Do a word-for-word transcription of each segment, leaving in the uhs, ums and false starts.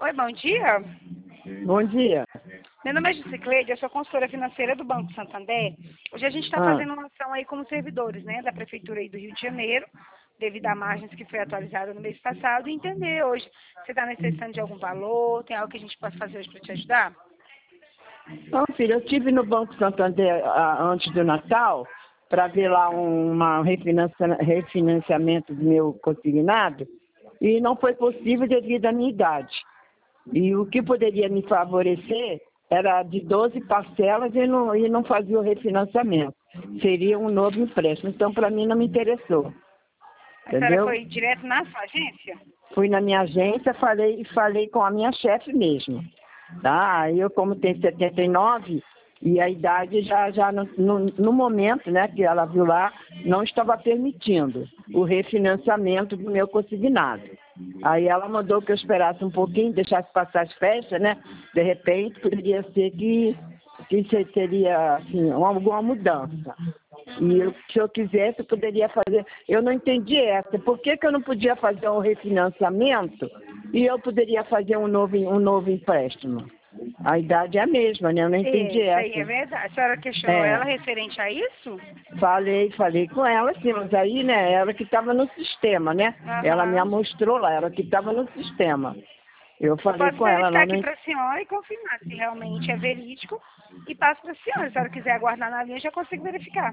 Oi, bom dia. Bom dia. Meu nome é Jusicleide, eu sou consultora financeira do Banco Santander. Hoje a gente está Ah, fazendo uma ação aí como servidores, né, da Prefeitura aí do Rio de Janeiro, devido a margens que foi atualizada no mês passado, e entender hoje se você está necessitando de algum valor, tem algo que a gente possa fazer hoje para te ajudar? então, filho, eu estive no Banco Santander ah, antes do Natal para ver lá um uma refinancia- refinanciamento do meu consignado e não foi possível devido à minha idade. E o que poderia me favorecer era de doze parcelas e não, e não fazia o refinanciamento. Seria um novo empréstimo. Então, para mim, não me interessou. A senhora Entendeu? foi direto na sua agência? Fui na minha agência, falei, falei com a minha chefe mesmo. Tá? Eu, como tenho setenta e nove, e a idade já, já no, no, no momento, né, que ela viu lá, não estava permitindo o refinanciamento do meu consignado. Aí ela mandou que eu esperasse um pouquinho, deixasse passar as festas, né? De repente, poderia ser que, que seria, assim, uma- alguma mudança. E eu, Uhum. se eu quisesse, eu poderia fazer. Eu não entendi essa. Por que, que eu não podia fazer um refinanciamento e eu poderia fazer um novo, um novo empréstimo? A idade é a mesma, né? Eu não É, entendi isso aí essa. é verdade. A senhora questionou É, ela referente a isso? falei, falei com ela, sim, mas aí, né, ela que estava no sistema, né? Ela me Aham. mostrou lá, ela que estava no sistema. Eu Eu falei posso com ela, verificar ela aqui não. para a senhora e confirmar se realmente é verídico e passo para a senhora. Se a senhora quiser aguardar na linha, eu já consigo verificar.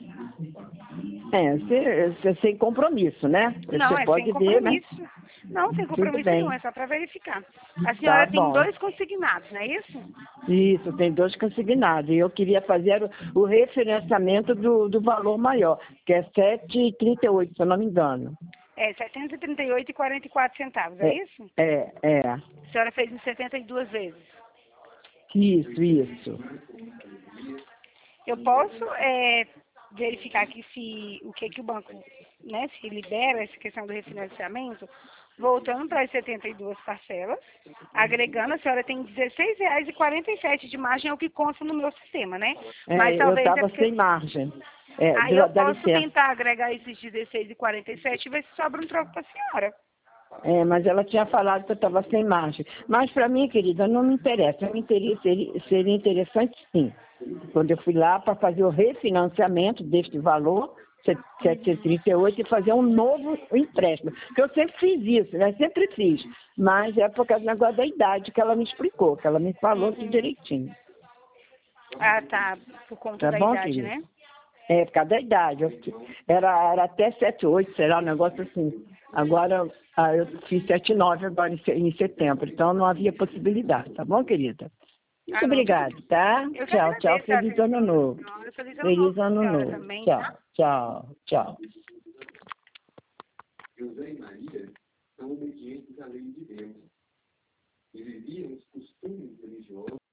É, se- se- sem compromisso, né? Não, Você é sem pode ver, né? compromisso. Não, sem Tudo compromisso nenhum, bem. é só para verificar. A Tá senhora tem bom. dois consignados, não é isso? Isso, tem dois consignados. E eu queria fazer o, o referenciamento do, do valor maior, que é sete e trinta e oito, se eu não me engano. É setecentos e trinta e oito e quarenta e quatro centavos, é É, isso? é, é. A senhora fez em setenta e duas vezes. Isso, isso. Eu posso é, verificar aqui se o que, que o banco, né, se libera essa questão do refinanciamento, voltando para as setenta e duas parcelas, agregando, a senhora tem dezesseis reais e quarenta e sete de margem, é o que consta no meu sistema, né? Mas É, eu talvez é estava porque. sem margem. É, Aí eu dá dá posso licença. tentar agregar esses dezesseis e quarenta e sete e ver se sobra um troco para a senhora. É, mas ela tinha falado que eu estava sem margem. Mas para mim, querida, não me interessa. Me interessa seria, seria interessante sim. Quando eu fui lá para fazer o refinanciamento deste valor, setecentos e trinta e oito, e fazer um novo empréstimo. Porque eu sempre fiz isso, né? Sempre fiz. Mas é por causa do negócio da idade que ela me explicou, que ela me falou tudo Uhum. direitinho. Ah, tá. Por conta Tá da bom, idade, querida? né? É, por causa da idade. Eu fi- era, era até sete, oito, será, um negócio assim. Agora, ah, eu fiz sete, nove agora em se- em setembro, então não havia possibilidade, tá bom, querida? Muito Ah, não, tudo obrigada, bem. tá? Eu que Tchau, tchau, agradeço a feliz ano atenção da novo. senhora. Feliz ano novo Feliz para a ano senhora novo. também, Tchau, tá? tchau, tchau. José e Maria são obedientes à lei de Deus e viviam os costumes religiosos